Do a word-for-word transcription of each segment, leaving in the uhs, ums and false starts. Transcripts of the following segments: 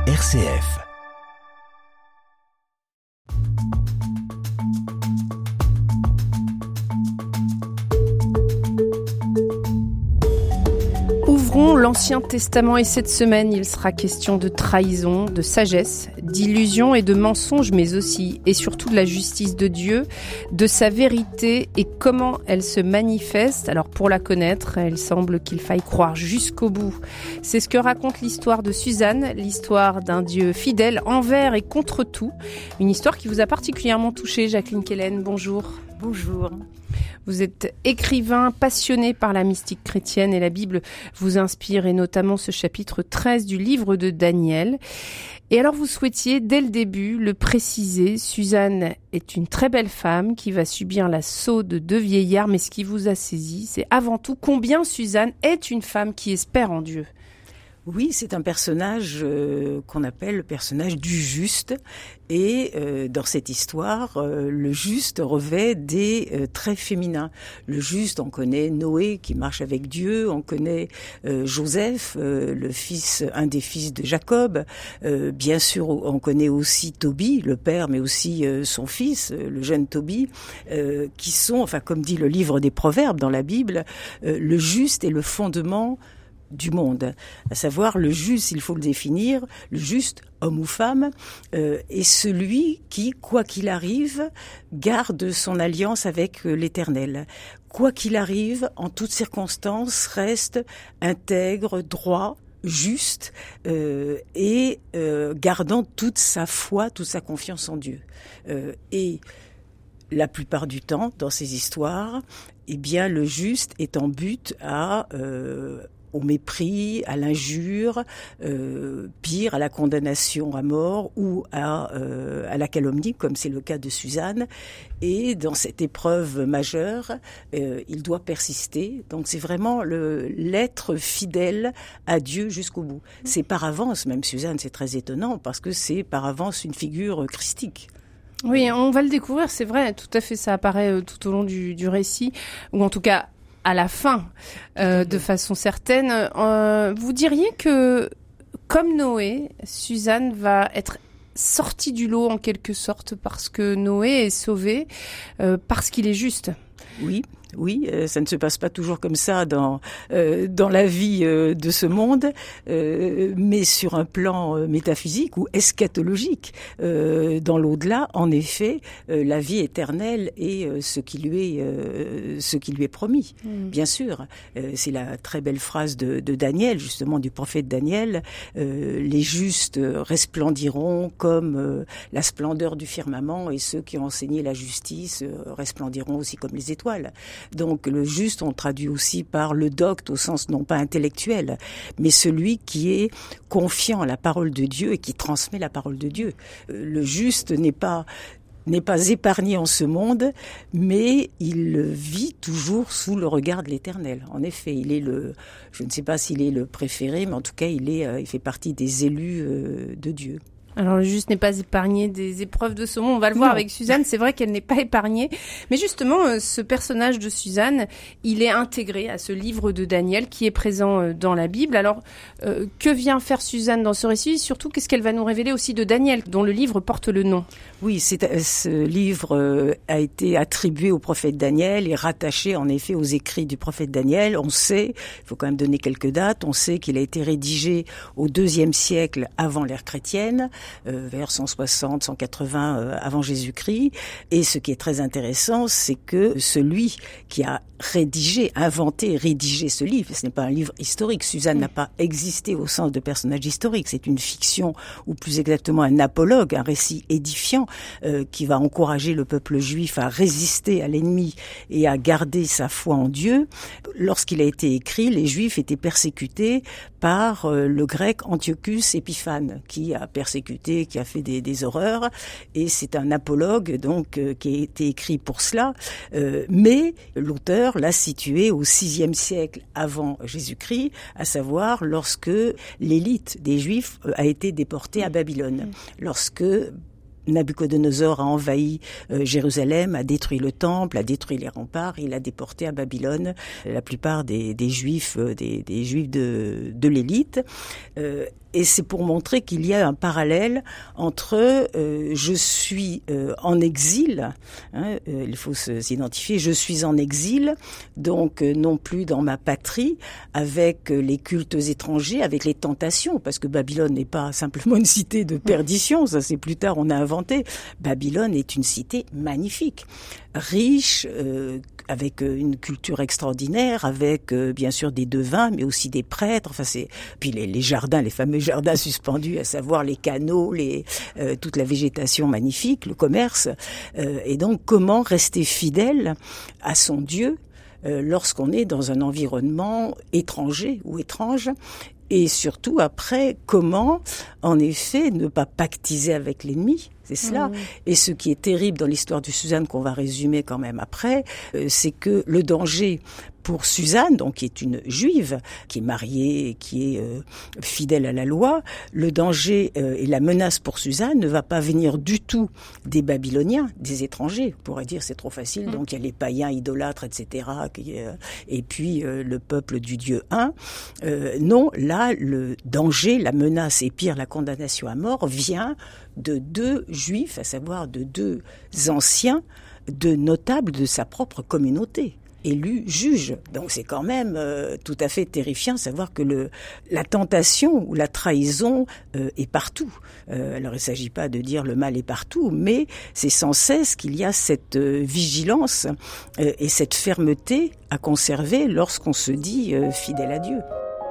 R C F. Ouvrons l'Ancien Testament et cette semaine, il sera question de trahison, de sagesse, d'illusion et de mensonge, mais aussi et surtout de la justice de Dieu, de sa vérité et comment elle se manifeste. Alors pour la connaître, il semble qu'il faille croire jusqu'au bout. C'est ce que raconte l'histoire de Suzanne, l'histoire d'un Dieu fidèle envers et contre tout. Une histoire qui vous a particulièrement touchée, Jacqueline Kellen. Bonjour. Bonjour. Vous êtes écrivain passionné par la mystique chrétienne et la Bible vous inspire, et notamment ce chapitre treize du livre de Daniel. Et alors vous souhaitiez, dès le début, le préciser, Suzanne est une très belle femme qui va subir l'assaut de deux vieillards, mais ce qui vous a saisi, c'est avant tout combien Suzanne est une femme qui espère en Dieu. Oui, c'est un personnage euh, qu'on appelle le personnage du juste. Et euh, dans cette histoire, euh, le juste revêt des euh, traits féminins. Le juste, on connaît Noé qui marche avec Dieu, on connaît euh, Joseph, euh, le fils, un des fils de Jacob. Euh, bien sûr, on connaît aussi Tobie, le père, mais aussi euh, son fils, euh, le jeune Tobie, euh, qui sont, enfin, comme dit le livre des Proverbes dans la Bible, euh, le juste est le fondement du monde, à savoir le juste, il faut le définir, le juste, homme ou femme, euh, est celui qui, quoi qu'il arrive, garde son alliance avec euh, l'Éternel. Quoi qu'il arrive, en toutes circonstances, reste intègre, droit, juste euh, et euh, gardant toute sa foi, toute sa confiance en Dieu. Euh, et la plupart du temps, dans ces histoires, eh bien, le juste est en but à euh, au mépris, à l'injure, euh, pire, à la condamnation à mort ou à, euh, à la calomnie, comme c'est le cas de Suzanne. Et dans cette épreuve majeure, euh, il doit persister. Donc c'est vraiment le, l'être fidèle à Dieu jusqu'au bout. C'est par avance, même Suzanne, c'est très étonnant, parce que c'est par avance une figure christique. Oui, on va le découvrir, c'est vrai, tout à fait, ça apparaît tout au long du, du récit, ou en tout cas à la fin, euh, de façon certaine. Euh, vous diriez que, comme Noé, Suzanne va être sortie du lot en quelque sorte parce que Noé est sauvé, euh, parce qu'il est juste. Oui. Oui, euh, ça ne se passe pas toujours comme ça dans euh, dans la vie euh, de ce monde, euh, mais sur un plan euh, métaphysique ou eschatologique, euh, dans l'au-delà, en effet, euh, la vie éternelle est euh, ce qui lui est euh, ce qui lui est promis. Mmh. Bien sûr, euh, c'est la très belle phrase de, de Daniel, justement du prophète Daniel. Euh, les justes resplendiront comme euh, la splendeur du firmament, et ceux qui ont enseigné la justice euh, resplendiront aussi comme les étoiles. Donc le juste, on traduit aussi par le docte au sens non pas intellectuel, mais celui qui est confiant à la parole de Dieu et qui transmet la parole de Dieu. Le juste n'est pas n'est pas épargné en ce monde, mais il vit toujours sous le regard de l'Éternel. En effet, il est le, je ne sais pas s'il est le préféré, mais en tout cas, il est, il fait partie des élus de Dieu. Alors le juste n'est pas épargné des épreuves de ce monde, on va le voir non. avec Suzanne, c'est vrai qu'elle n'est pas épargnée, mais justement ce personnage de Suzanne, il est intégré à ce livre de Daniel qui est présent dans la Bible. Alors euh, que vient faire Suzanne dans ce récit? Surtout, qu'est-ce qu'elle va nous révéler aussi de Daniel, dont le livre porte le nom? Oui, c'est, ce livre a été attribué au prophète Daniel et rattaché en effet aux écrits du prophète Daniel. On sait, il faut quand même donner quelques dates, on sait qu'il a été rédigé au deuxième siècle avant l'ère chrétienne, Euh, vers cent soixante, cent quatre-vingts euh, avant Jésus-Christ. Et ce qui est très intéressant, c'est que celui qui a rédigé, inventé, rédigé ce livre, ce n'est pas un livre historique. Suzanne n'a pas existé au sens de personnage historique. C'est une fiction, ou plus exactement un apologue, un récit édifiant euh, qui va encourager le peuple juif à résister à l'ennemi et à garder sa foi en Dieu. Lorsqu'il a été écrit, les Juifs étaient persécutés par euh, le grec Antiochus Épiphane, qui a persécuté qui a fait des, des horreurs, et c'est un apologue donc euh, qui a été écrit pour cela, euh, mais l'auteur l'a situé au sixième siècle avant Jésus-Christ, à savoir lorsque l'élite des Juifs a été déportée à Babylone, lorsque Nabuchodonosor a envahi euh, Jérusalem, a détruit le temple, a détruit les remparts, il a déporté à Babylone la plupart des, des juifs, euh, des, des juifs de, de l'élite. Euh, Et c'est pour montrer qu'il y a un parallèle entre euh, je suis euh, en exil, hein, euh, il faut se, s'identifier, je suis en exil, donc euh, non plus dans ma patrie, avec euh, les cultes étrangers, avec les tentations, parce que Babylone n'est pas simplement une cité de perdition, ça c'est plus tard on a inventé. Babylone est une cité magnifique, riche, euh, avec une culture extraordinaire, avec euh, bien sûr des devins, mais aussi des prêtres. Enfin, c'est puis les, les jardins, les fameux jardins suspendus, à savoir les canaux, les euh, toute la végétation magnifique, le commerce. Euh, et donc, comment rester fidèle à son Dieu euh, lorsqu'on est dans un environnement étranger ou étrange? Et surtout, après, comment, en effet, ne pas pactiser avec l'ennemi? C'est cela. Mmh. Et ce qui est terrible dans l'histoire de Suzanne, qu'on va résumer quand même après, euh, c'est que le danger pour Suzanne, donc qui est une juive, qui est mariée, qui est euh, fidèle à la loi, le danger euh, et la menace pour Suzanne ne va pas venir du tout des Babyloniens, des étrangers. On pourrait dire c'est trop facile, mmh. donc il y a les païens idolâtres, et cetera. Qui, euh, et puis euh, le peuple du Dieu un. Euh, non, là, le danger, la menace et pire, la condamnation à mort vient de deux juifs, à savoir de deux anciens, de notables de sa propre communauté, élus juges. Donc c'est quand même euh, tout à fait terrifiant de savoir que le, la tentation ou la trahison euh, est partout. Euh, alors il ne s'agit pas de dire le mal est partout, mais c'est sans cesse qu'il y a cette euh, vigilance euh, et cette fermeté à conserver lorsqu'on se dit euh, fidèle à Dieu.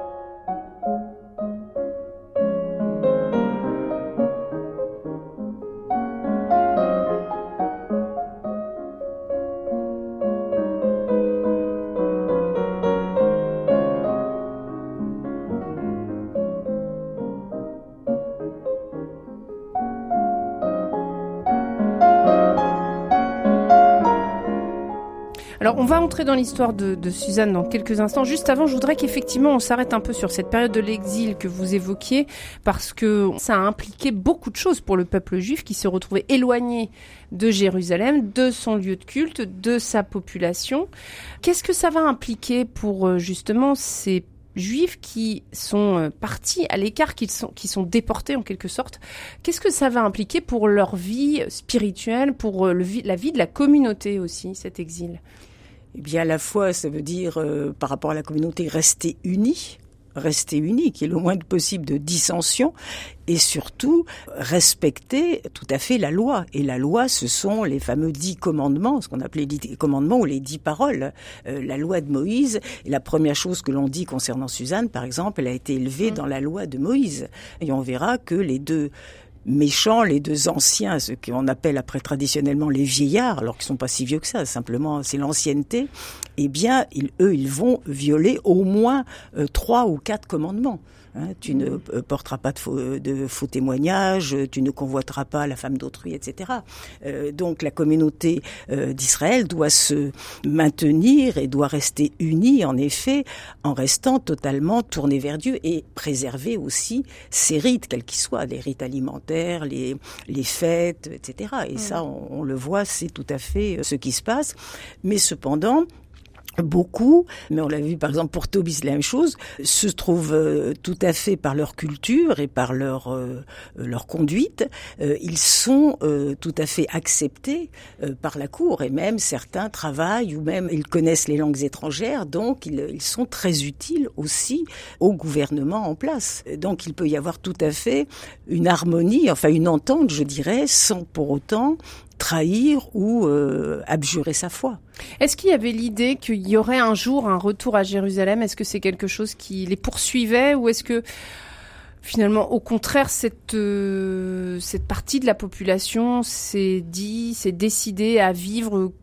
Alors, on va entrer dans l'histoire de, de Suzanne dans quelques instants. Juste avant, je voudrais qu'effectivement, on s'arrête un peu sur cette période de l'exil que vous évoquiez, parce que ça a impliqué beaucoup de choses pour le peuple juif qui se retrouvait éloigné de Jérusalem, de son lieu de culte, de sa population. Qu'est-ce que ça va impliquer pour, justement, ces juifs qui sont partis à l'écart, qui sont, qui sont déportés en quelque sorte? Qu'est-ce que ça va impliquer pour leur vie spirituelle, pour le, la vie de la communauté aussi, cet exil? Eh bien, à la fois, ça veut dire, euh, par rapport à la communauté, rester unis, rester unis, qu'il y ait le moins possible de dissension, et surtout respecter tout à fait la loi. Et la loi, ce sont les fameux dix commandements, ce qu'on appelait les dix commandements ou les dix paroles. Euh, la loi de Moïse, et la première chose que l'on dit concernant Suzanne, par exemple, elle a été élevée mmh. dans la loi de Moïse. Et on verra que les deux méchants, les deux anciens, ce qu'on appelle après traditionnellement les vieillards, alors qu'ils sont pas si vieux que ça, simplement c'est l'ancienneté, eh bien, ils, eux, ils vont violer au moins euh, trois ou quatre commandements. Hein, tu ne euh, porteras pas de faux, de faux témoignages, tu ne convoiteras pas la femme d'autrui, et cetera. Euh, donc la communauté euh, d'Israël doit se maintenir et doit rester unie, en effet, en restant totalement tournée vers Dieu et préserver aussi ses rites, quels qu'ils soient, les rites alimentaires, les, les fêtes, et cetera. Et mmh. ça, on, on le voit, c'est tout à fait ce qui se passe. Mais cependant, beaucoup, mais on l'a vu par exemple pour Tobit, la même chose, se trouvent euh, tout à fait par leur culture et par leur euh, leur conduite, euh, ils sont euh, tout à fait acceptés euh, par la cour, et même certains travaillent ou même ils connaissent les langues étrangères, donc ils, ils sont très utiles aussi au gouvernement en place. Donc il peut y avoir tout à fait une harmonie, enfin une entente, je dirais, sans pour autant trahir ou euh, abjurer sa foi. Est-ce qu'il y avait l'idée qu'il y aurait un jour un retour à Jérusalem? Est-ce que c'est quelque chose qui les poursuivait, ou est-ce que finalement, au contraire, cette euh, cette partie de la population s'est dit, s'est décidée à vivre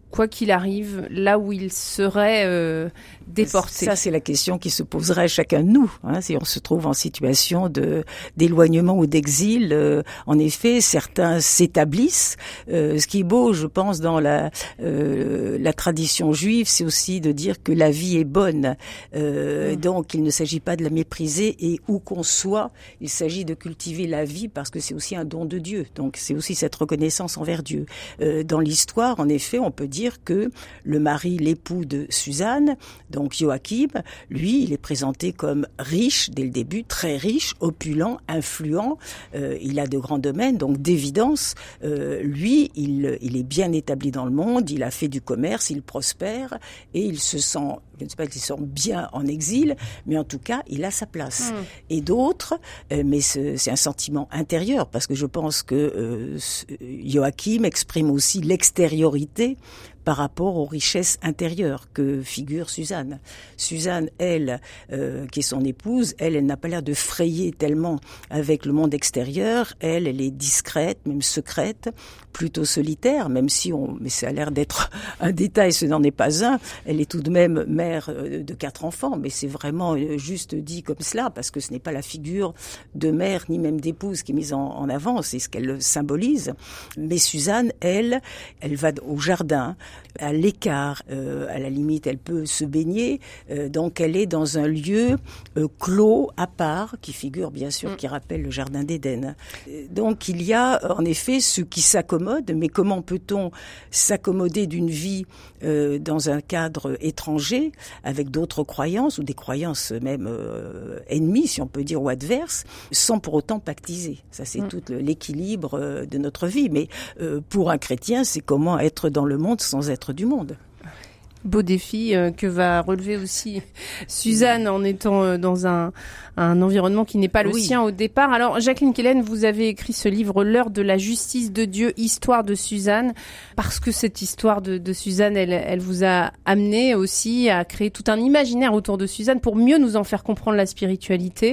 quoi qu'il arrive, là où il serait euh, déporté? Ça, c'est la question qui se poserait à chacun de nous, hein, si on se trouve en situation de d'éloignement ou d'exil. Euh, en effet, certains s'établissent. Euh, ce qui est beau, je pense, dans la euh, la tradition juive, c'est aussi de dire que la vie est bonne. Euh, mmh. Donc, il ne s'agit pas de la mépriser, et où qu'on soit, il s'agit de cultiver la vie parce que c'est aussi un don de Dieu. Donc, c'est aussi cette reconnaissance envers Dieu. Euh, dans l'histoire, en effet, on peut dire dire que le mari, l'époux de Suzanne, donc Joachim, lui, il est présenté comme riche dès le début, très riche, opulent, influent. Euh, il a de grands domaines, donc d'évidence, euh, lui, il, il est bien établi dans le monde, il a fait du commerce, il prospère et il se sent, je ne sais pas s'il se sent bien en exil, mais en tout cas, il a sa place. Mmh. Et d'autres, euh, mais c'est, c'est un sentiment intérieur, parce que je pense que euh, Joachim exprime aussi l'extériorité par rapport aux richesses intérieures que figure Suzanne. Suzanne, elle, euh, qui est son épouse, elle, elle n'a pas l'air de frayer tellement avec le monde extérieur. Elle, elle est discrète, même secrète, plutôt solitaire, même si on, mais ça a l'air d'être un détail, ce n'en est pas un. Elle est tout de même mère de quatre enfants, mais c'est vraiment juste dit comme cela, parce que ce n'est pas la figure de mère ni même d'épouse qui est mise en, en avant, c'est ce qu'elle symbolise. Mais Suzanne, elle, elle va au jardin, à l'écart, euh, à la limite, elle peut se baigner, euh, donc elle est dans un lieu euh, clos, à part, qui figure bien sûr, mmh. qui rappelle le jardin d'Éden. Donc il y a en effet ceux qui s'accommodent, mais comment peut-on s'accommoder d'une vie euh, dans un cadre étranger, avec d'autres croyances, ou des croyances même euh, ennemies, si on peut dire, ou adverses, sans pour autant pactiser. Ça, c'est mmh. tout l'équilibre euh, de notre vie. Mais euh, pour un chrétien, c'est comment être dans le monde sans être du monde. Beau défi euh, que va relever aussi Suzanne en étant euh, dans un, un environnement qui n'est pas le oui. sien au départ. Alors, Jacqueline Kellen, vous avez écrit ce livre, L'heure de la justice de Dieu, histoire de Suzanne, parce que cette histoire de, de Suzanne, elle, elle vous a amené aussi à créer tout un imaginaire autour de Suzanne pour mieux nous en faire comprendre la spiritualité.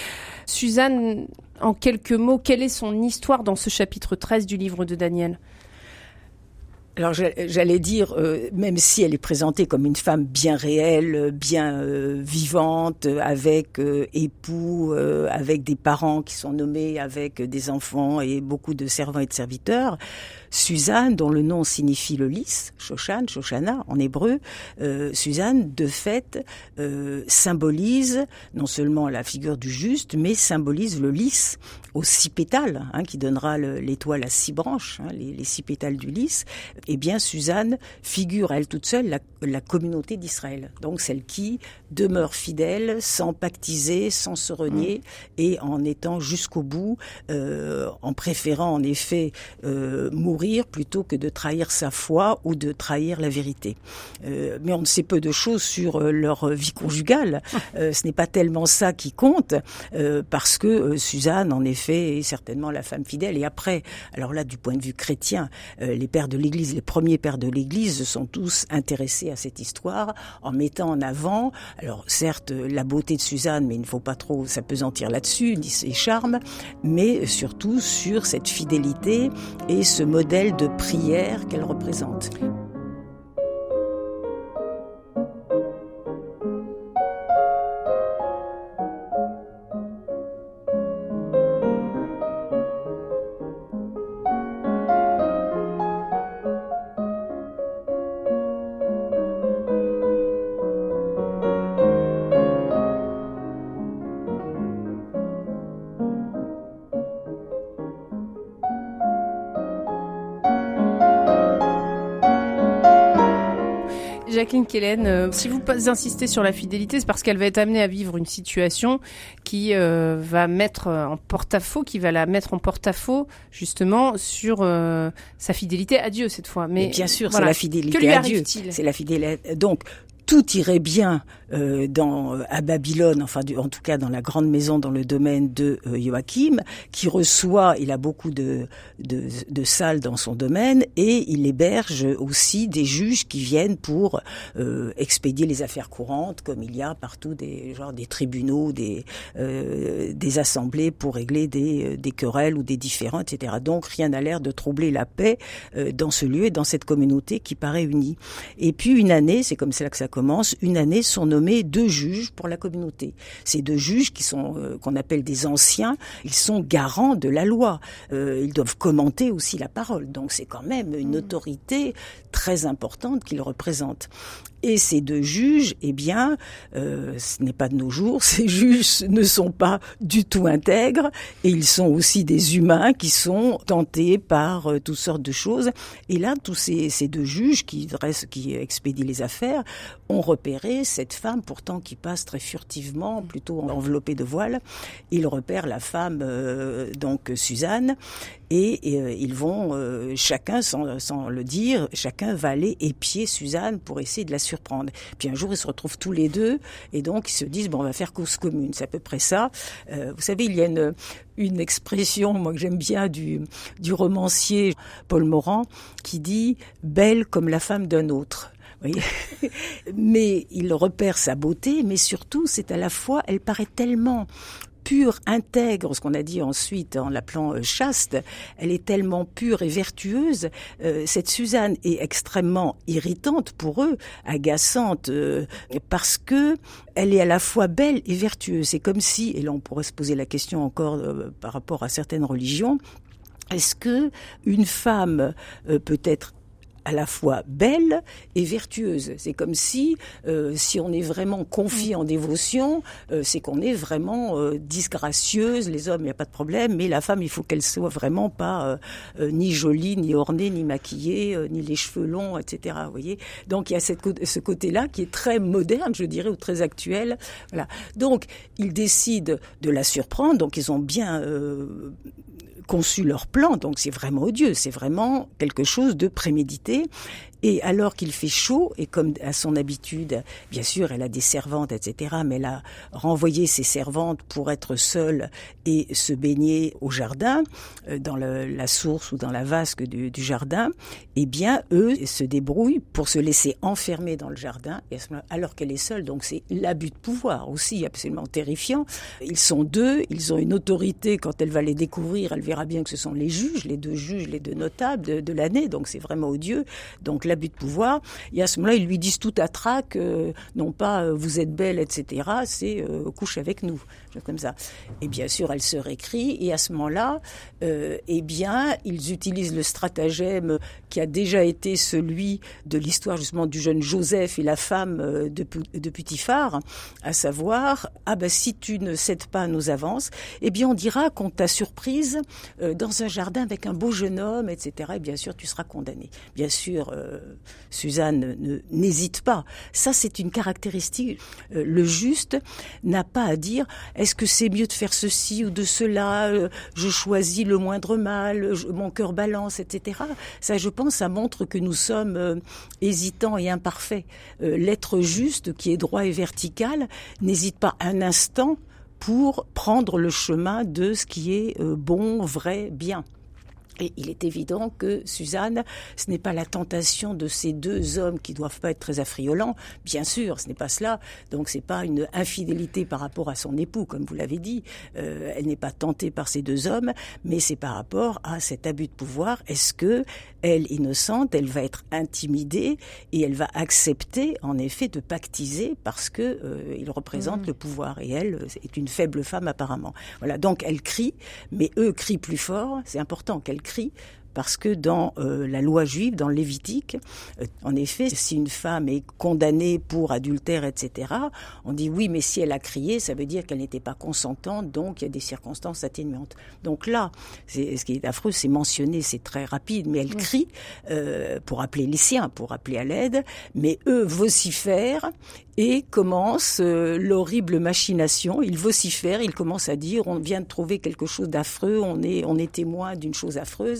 Suzanne, en quelques mots, quelle est son histoire dans ce chapitre treize du livre de Daniel ? Alors j'allais dire, euh, même si elle est présentée comme une femme bien réelle, bien euh, vivante, avec euh, époux, euh, avec des parents qui sont nommés, avec des enfants et beaucoup de servants et de serviteurs, Suzanne, dont le nom signifie le lys, Shoshan, Shoshana en hébreu, euh, Suzanne, de fait, euh, symbolise non seulement la figure du juste, mais symbolise le lys aux six pétales, hein, qui donnera le, l'étoile à six branches, hein, les, les six pétales du lys. Eh bien, Suzanne figure à elle toute seule la, la communauté d'Israël. Donc, celle qui demeure fidèle, sans pactiser, sans se renier, mmh. et en étant jusqu'au bout, euh, en préférant en effet euh, mourir plutôt que de trahir sa foi ou de trahir la vérité. Euh, mais on ne sait peu de choses sur euh, leur vie conjugale. Euh, ce n'est pas tellement ça qui compte, euh, parce que euh, Suzanne, en effet, est certainement la femme fidèle. Et après, alors là, du point de vue chrétien, euh, les pères de l'Église, les premiers pères de l'Église sont tous intéressés à cette histoire, en mettant en avant, alors certes, la beauté de Suzanne, mais il ne faut pas trop s'apesantir là-dessus, ni ses charmes, mais surtout sur cette fidélité et ce modèle de prière qu'elle représente. Jacqueline Kellen, euh, si vous insistez sur la fidélité, c'est parce qu'elle va être amenée à vivre une situation qui euh, va mettre en porte-à-faux, qui va la mettre en porte-à-faux justement sur euh, sa fidélité à Dieu cette fois. Mais, Mais bien sûr, voilà. c'est la fidélité que lui à Dieu. arrive-t-il ? C'est la fidélité. Donc, tout irait bien euh, dans à Babylone, enfin du, en tout cas dans la grande maison dans le domaine de euh, Joachim, qui reçoit, il a beaucoup de, de de salles dans son domaine et il héberge aussi des juges qui viennent pour euh, expédier les affaires courantes, comme il y a partout des genre des tribunaux, des euh, des assemblées pour régler des des querelles ou des différends, et cetera. Donc rien n'a l'air de troubler la paix euh, dans ce lieu et dans cette communauté qui paraît unie. Et puis une année, c'est comme ça que ça commence, une année sont nommés deux juges pour la communauté. Ces deux juges qui sont euh, qu'on appelle des anciens, ils sont garants de la loi. Euh, ils doivent commenter aussi la parole. Donc c'est quand même une autorité très importante qu'ils représentent. Et ces deux juges, eh bien, euh, ce n'est pas de nos jours, ces juges ne sont pas du tout intègres et ils sont aussi des humains qui sont tentés par euh, toutes sortes de choses. Et là, tous ces, ces deux juges qui, qui expédient les affaires ont repéré cette femme pourtant qui passe très furtivement, plutôt enveloppée de voile. Ils repèrent la femme, euh, donc Suzanne, et, et euh, ils vont, euh, chacun sans, sans le dire, chacun va aller épier Suzanne pour essayer de la surprendre. Puis un jour, ils se retrouvent tous les deux et donc ils se disent, bon, on va faire cause commune. C'est à peu près ça. Euh, vous savez, il y a une, une expression, moi que j'aime bien, du, du romancier Paul Morand, qui dit « belle comme la femme d'un autre ». Oui. Mais il repère sa beauté, mais surtout, c'est à la fois, elle paraît tellement pure, intègre, ce qu'on a dit ensuite en l'appelant euh, chaste, elle est tellement pure et vertueuse. Euh, cette Suzanne est extrêmement irritante pour eux, agaçante, euh, parce que elle est à la fois belle et vertueuse. C'est comme si, et là on pourrait se poser la question encore euh, par rapport à certaines religions, est-ce que une femme euh, peut être à la fois belle et vertueuse. C'est comme si, euh, si on est vraiment confié en dévotion, euh, c'est qu'on est vraiment euh, disgracieuse. Les hommes, il n'y a pas de problème, mais la femme, il faut qu'elle soit vraiment pas euh, euh, ni jolie, ni ornée, ni maquillée, euh, ni les cheveux longs, et cetera. Vous voyez. Donc il y a cette, ce côté-là qui est très moderne, je dirais, ou très actuel. Voilà. Donc ils décident de la surprendre. Donc ils ont bien euh, conçu leur plan, donc c'est vraiment odieux, c'est vraiment quelque chose de prémédité. Et alors qu'il fait chaud, et comme à son habitude, bien sûr, elle a des servantes, et cetera, mais elle a renvoyé ses servantes pour être seule et se baigner au jardin, dans le, la source ou dans la vasque du, du jardin, eh bien, eux se débrouillent pour se laisser enfermer dans le jardin, alors qu'elle est seule. Donc c'est l'abus de pouvoir aussi, absolument terrifiant. Ils sont deux, ils ont une autorité. Quand elle va les découvrir, elle verra bien que ce sont les juges, les deux juges, les deux notables de, de l'année, donc c'est vraiment odieux. Donc l'abus de pouvoir, et à ce moment-là, ils lui disent tout à trac, euh, non pas euh, vous êtes belle, et cetera, c'est euh, couche avec nous, comme ça. Et bien sûr, elle se récrie, et à ce moment-là, euh, eh bien, ils utilisent le stratagème qui a déjà été celui de l'histoire justement du jeune Joseph et la femme de, de Putiphar, à savoir, ah ben si tu ne cèdes pas à nos avances, eh bien on dira qu'on t'a surprise euh, dans un jardin avec un beau jeune homme, et cetera. Et bien sûr, tu seras condamnée. Bien sûr, euh, Suzanne ne, n'hésite pas. Ça, c'est une caractéristique. Euh, le juste n'a pas à dire est-ce que c'est mieux de faire ceci ou de cela, euh, je choisis le moindre mal, je, mon cœur balance, et cetera. Ça, je pense, ça montre que nous sommes euh, hésitants et imparfaits. Euh, l'être juste, qui est droit et vertical, n'hésite pas un instant pour prendre le chemin de ce qui est euh, bon, vrai, bien. Et il est évident que Suzanne, ce n'est pas la tentation de ces deux hommes qui doivent pas être très affriolants. Bien sûr, ce n'est pas cela. Donc c'est pas une infidélité par rapport à son époux, comme vous l'avez dit. Euh, elle n'est pas tentée par ces deux hommes, mais c'est par rapport à cet abus de pouvoir. Est-ce que elle, innocente, elle va être intimidée et elle va accepter, en effet, de pactiser parce que euh, il représente mmh. le pouvoir et elle est une faible femme apparemment. Voilà. Donc elle crie, mais eux crient plus fort. C'est important qu'elle crie, parce que dans euh, la loi juive, dans le Lévitique, euh, en effet, si une femme est condamnée pour adultère, et cetera, on dit oui, mais si elle a crié, ça veut dire qu'elle n'était pas consentante, donc il y a des circonstances atténuantes. Donc là, c'est, ce qui est affreux, c'est mentionné, c'est très rapide, mais elle oui. crie euh, pour appeler les siens, pour appeler à l'aide, mais eux vocifèrent et commence euh, l'horrible machination. Ils vocifèrent, ils commencent à dire on vient de trouver quelque chose d'affreux, on est on est témoin d'une chose affreuse.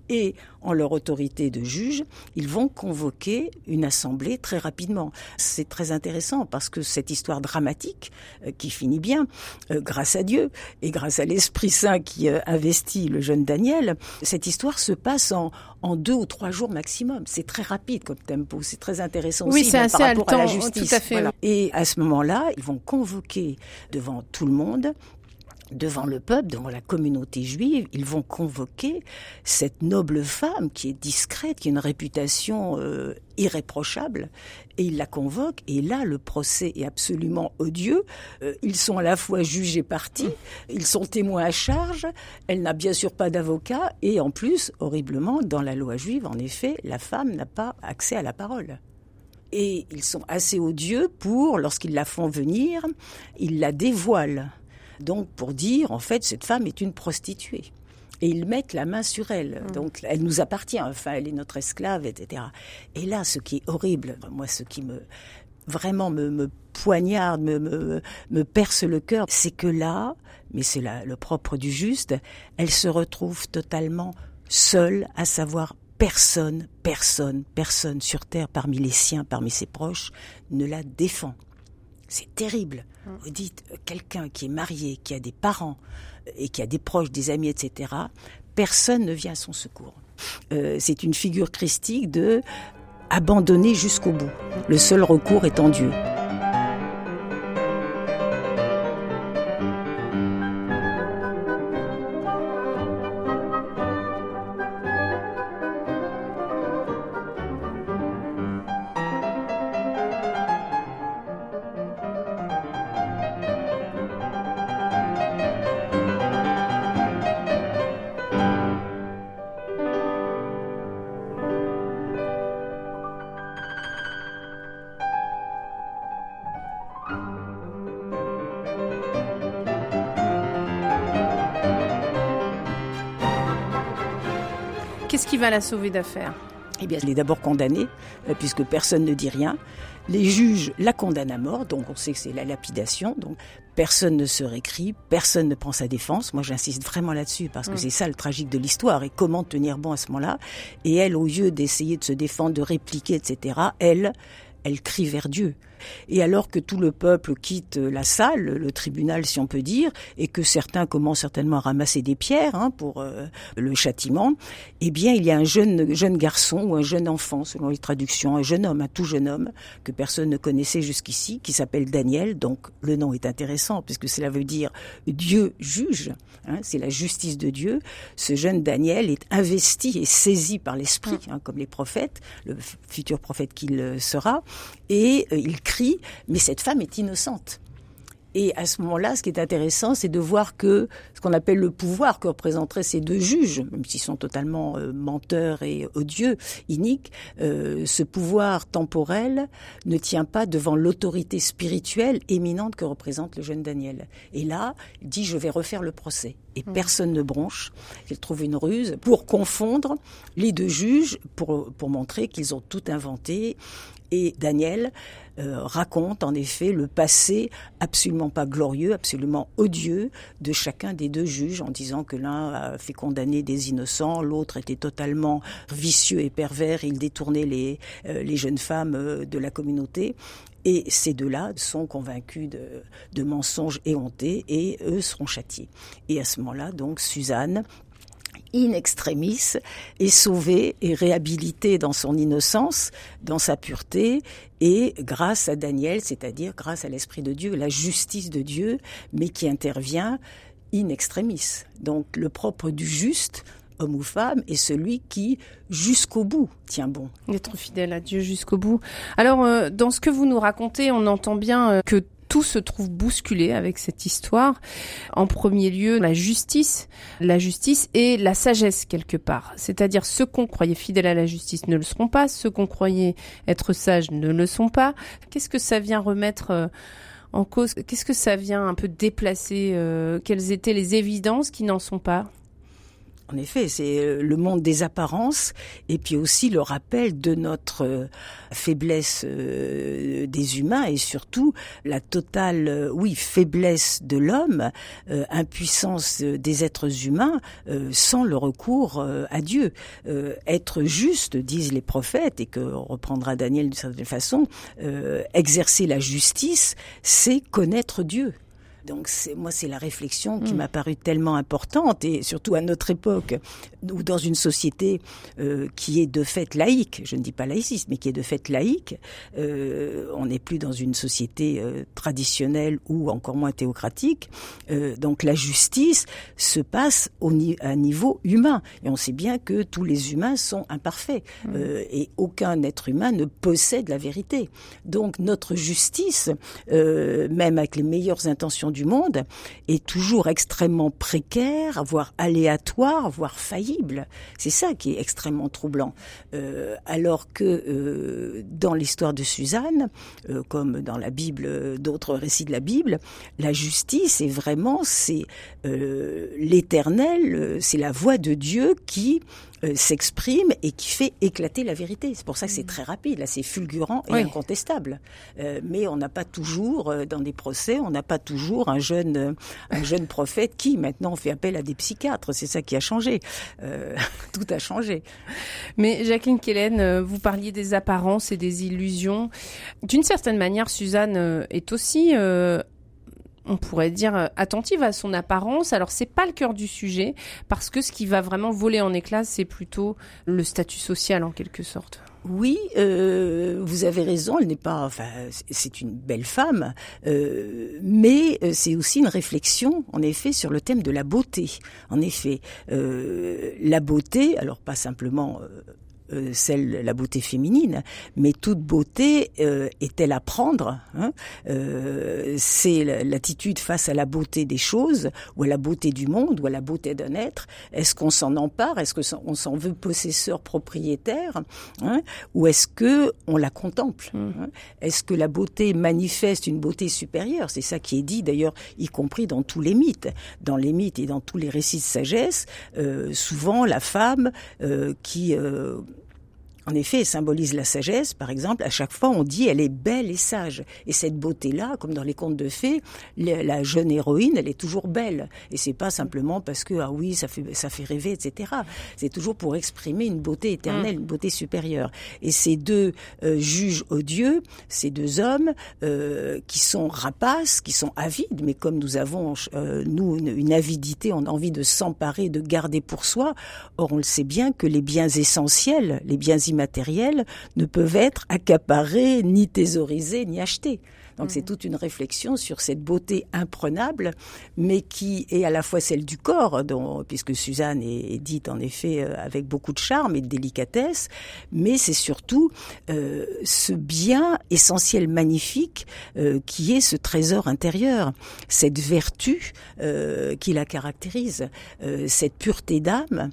et en leur autorité de juge, ils vont convoquer une assemblée très rapidement. C'est très intéressant parce que cette histoire dramatique euh, qui finit bien, euh, grâce à Dieu et grâce à l'Esprit Saint qui euh, investit le jeune Daniel, cette histoire se passe en, en deux ou trois jours maximum. C'est très rapide comme tempo, c'est très intéressant oui, aussi c'est ben, assez par rapport haletant, à la justice. Tout à fait. Voilà. Et à ce moment-là, ils vont convoquer devant tout le monde, devant le peuple, devant la communauté juive, ils vont convoquer cette noble femme qui est discrète, qui a une réputation euh, irréprochable, et ils la convoquent, et là, le procès est absolument odieux. Euh, ils sont à la fois juges et parties, ils sont témoins à charge, elle n'a bien sûr pas d'avocat, et en plus, horriblement, dans la loi juive, en effet, la femme n'a pas accès à la parole. Et ils sont assez odieux pour, lorsqu'ils la font venir, ils la dévoilent. Donc, pour dire, en fait, cette femme est une prostituée. Et ils mettent la main sur elle. Mmh. Donc, elle nous appartient. Enfin, elle est notre esclave, et cetera. Et là, ce qui est horrible, moi, ce qui me vraiment me, me poignarde, me, me, me perce le cœur, c'est que là, mais c'est là, le propre du juste, elle se retrouve totalement seule, à savoir personne, personne, personne sur terre, parmi les siens, parmi ses proches, ne la défend. C'est terrible. Vous dites, quelqu'un qui est marié, qui a des parents et qui a des proches, des amis, et cetera, personne ne vient à son secours. Euh, c'est une figure christique de abandonner jusqu'au bout. Le seul recours est en Dieu. Qu'est-ce qui va la sauver d'affaire ? Eh bien, elle est d'abord condamnée, puisque personne ne dit rien. Les juges la condamnent à mort, donc on sait que c'est la lapidation. Donc personne ne se récrie, personne ne prend sa défense. Moi, j'insiste vraiment là-dessus, parce que mmh. c'est ça le tragique de l'histoire. Et comment tenir bon à ce moment-là ? Et elle, au lieu d'essayer de se défendre, de répliquer, et cetera, elle, elle crie vers Dieu. Et alors que tout le peuple quitte la salle, le tribunal si on peut dire, et que certains commencent certainement à ramasser des pierres hein, pour euh, le châtiment, eh bien il y a un jeune jeune garçon ou un jeune enfant, selon les traductions, un jeune homme, un tout jeune homme, que personne ne connaissait jusqu'ici, qui s'appelle Daniel. Donc le nom est intéressant, puisque cela veut dire Dieu juge, hein, c'est la justice de Dieu. Ce jeune Daniel est investi et saisi par l'esprit, hein, comme les prophètes, le futur prophète qu'il sera, et euh, il crie, mais cette femme est innocente. Et à ce moment-là, ce qui est intéressant, c'est de voir que ce qu'on appelle le pouvoir que représenteraient ces deux juges, même s'ils sont totalement euh, menteurs et odieux, iniques, euh, ce pouvoir temporel ne tient pas devant l'autorité spirituelle éminente que représente le jeune Daniel. Et là, il dit « je vais refaire le procès ». Et mmh. personne ne bronche. Il trouve une ruse pour confondre les deux juges, pour, pour montrer qu'ils ont tout inventé. Et Daniel euh, raconte en effet le passé absolument pas glorieux, absolument odieux de chacun des deux juges, en disant que l'un a fait condamner des innocents, l'autre était totalement vicieux et pervers, il détournait les, euh, les jeunes femmes euh, de la communauté. Et ces deux-là sont convaincus de, de mensonges éhontés et eux seront châtiés. Et à ce moment-là, donc, Suzanne, in extremis, est sauvée et réhabilitée dans son innocence, dans sa pureté, et grâce à Daniel, c'est-à-dire grâce à l'Esprit de Dieu, la justice de Dieu, mais qui intervient in extremis. Donc le propre du juste, homme ou femme, est celui qui, jusqu'au bout, tient bon. D'être fidèle à Dieu jusqu'au bout. Alors, euh, dans ce que vous nous racontez, on entend bien euh, que tout se trouve bousculé avec cette histoire. En premier lieu, la justice, la justice et la sagesse quelque part. C'est-à-dire ceux qu'on croyait fidèles à la justice ne le seront pas, ceux qu'on croyait être sages ne le sont pas. Qu'est-ce que ça vient remettre euh, en cause ? Qu'est-ce que ça vient un peu déplacer ? euh, Quelles étaient les évidences qui n'en sont pas ? En effet, c'est le monde des apparences et puis aussi le rappel de notre faiblesse des humains et surtout la totale, oui, faiblesse de l'homme, impuissance des êtres humains sans le recours à Dieu. Être juste, disent les prophètes, et que reprendra Daniel d'une certaine façon, exercer la justice, c'est connaître Dieu. Donc c'est, moi, c'est la réflexion qui mmh. m'a paru tellement importante, et surtout à notre époque, ou dans une société euh, qui est de fait laïque, je ne dis pas laïciste, mais qui est de fait laïque, euh, on n'est plus dans une société euh, traditionnelle ou encore moins théocratique, euh, donc la justice se passe au ni- à un niveau humain, et on sait bien que tous les humains sont imparfaits, mmh. euh, et aucun être humain ne possède la vérité. Donc notre justice, euh, même avec les meilleures intentions du monde, est toujours extrêmement précaire, voire aléatoire, voire faillible. C'est ça qui est extrêmement troublant. Euh, alors que euh, dans l'histoire de Suzanne, euh, comme dans la Bible, d'autres récits de la Bible, la justice est vraiment, c'est euh, l'éternel, c'est la voix de Dieu qui euh, s'exprime et qui fait éclater la vérité. C'est pour ça que c'est très rapide, là c'est fulgurant et oui. incontestable. Euh, mais on n'a pas toujours, euh, dans des procès, on n'a pas toujours un jeune, euh, un jeune prophète qui maintenant fait appel à des psychiatres. C'est ça qui a changé. Euh, tout a changé. Mais Jacqueline Kellen, vous parliez des apparences et des illusions. D'une certaine manière, Suzanne est aussi... Euh on pourrait dire attentive à son apparence. Alors c'est pas le cœur du sujet, parce que ce qui va vraiment voler en éclats, c'est plutôt le statut social en quelque sorte. Oui, euh, vous avez raison, elle n'est pas, enfin, c'est une belle femme, euh, mais c'est aussi une réflexion, en effet, sur le thème de la beauté. En effet, euh, la beauté, alors pas simplement... Euh, Euh, celle, la beauté féminine, mais toute beauté euh, est-elle à prendre, hein euh, c'est l'attitude face à la beauté des choses, ou à la beauté du monde, ou à la beauté d'un être. Est-ce qu'on s'en empare? Est-ce qu'on s'en veut possesseur, propriétaire, hein, ou est-ce que on la contemple, hein? Est-ce que la beauté manifeste une beauté supérieure? C'est ça qui est dit, d'ailleurs, y compris dans tous les mythes. Dans les mythes et dans tous les récits de sagesse, euh, souvent la femme euh, qui... Euh, En effet, elle symbolise la sagesse, par exemple. À chaque fois, on dit elle est belle et sage. Et cette beauté-là, comme dans les contes de fées, la jeune héroïne, elle est toujours belle. Et c'est pas simplement parce que ah oui, ça fait ça fait rêver, et cetera. C'est toujours pour exprimer une beauté éternelle, mmh. une beauté supérieure. Et ces deux euh, juges odieux, ces deux hommes euh, qui sont rapaces, qui sont avides, mais comme nous avons euh, nous une, une avidité, on a envie de s'emparer, de garder pour soi. Or, on le sait bien que les biens essentiels, les biens matériels ne peuvent être accaparés, ni thésaurisés, ni achetés. Donc mmh. c'est toute une réflexion sur cette beauté imprenable, mais qui est à la fois celle du corps, dont, puisque Suzanne est, est dite en effet euh, avec beaucoup de charme et de délicatesse, mais c'est surtout euh, ce bien essentiel magnifique euh, qui est ce trésor intérieur, cette vertu euh, qui la caractérise, euh, cette pureté d'âme,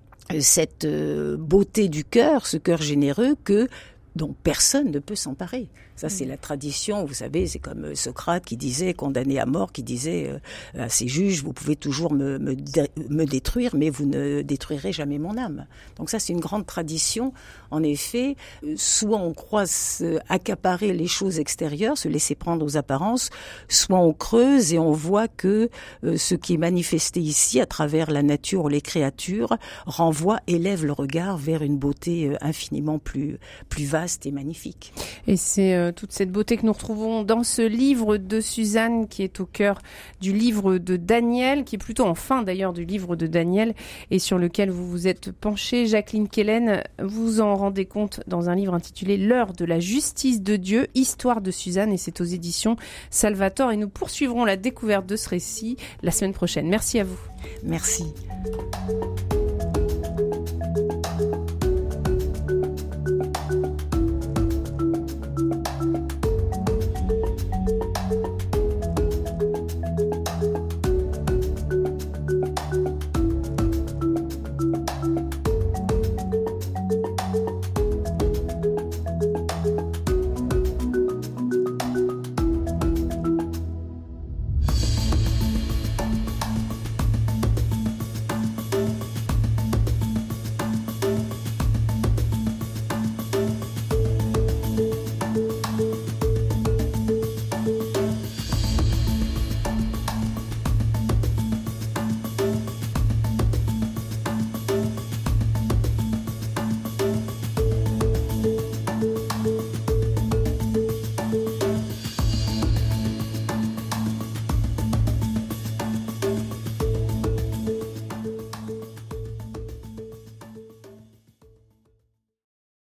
cette euh, beauté du cœur, ce cœur généreux que dont personne ne peut s'emparer. Ça, c'est la tradition, vous savez, c'est comme Socrate qui disait, condamné à mort, qui disait euh, à ses juges, vous pouvez toujours me, me, dé- me détruire, mais vous ne détruirez jamais mon âme. Donc ça, c'est une grande tradition. En effet, soit on croit accaparer les choses extérieures, se laisser prendre aux apparences, soit on creuse et on voit que euh, ce qui est manifesté ici, à travers la nature ou les créatures, renvoie, élève le regard vers une beauté euh, infiniment plus, plus vaste et magnifique. Et c'est euh, toute cette beauté que nous retrouvons dans ce livre de Suzanne qui est au cœur du livre de Daniel, qui est plutôt en fin d'ailleurs du livre de Daniel et sur lequel vous vous êtes penchée. Jacqueline Kellen, vous en rendez compte dans un livre intitulé L'heure de la justice de Dieu, histoire de Suzanne, et c'est aux éditions Salvator. Et nous poursuivrons la découverte de ce récit la semaine prochaine. Merci à vous. Merci.